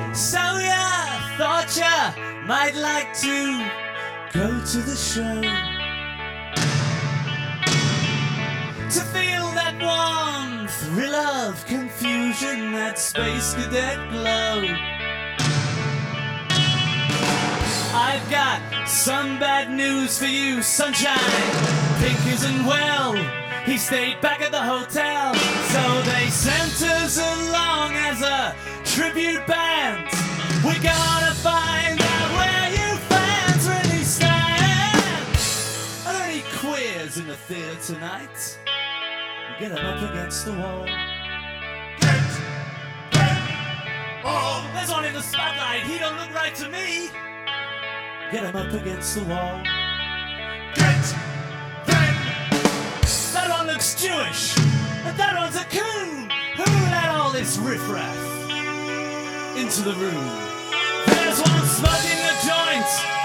So ya thought ya might like to go to the show, to feel that warm thrill of confusion, that space cadet glow. I've got some bad news for you, sunshine. Pink isn't well, he stayed back at the hotel. So they sent us along as a tribute band. We gotta find out where you fans really stand. Are there any queers in the theatre tonight? Get them up against the wall. Oh, there's one in the spotlight, he don't look right to me. Get him up against the wall. That one looks Jewish, and that one's a coon. Who let all this riffraff into the room? There's one smoking a joint,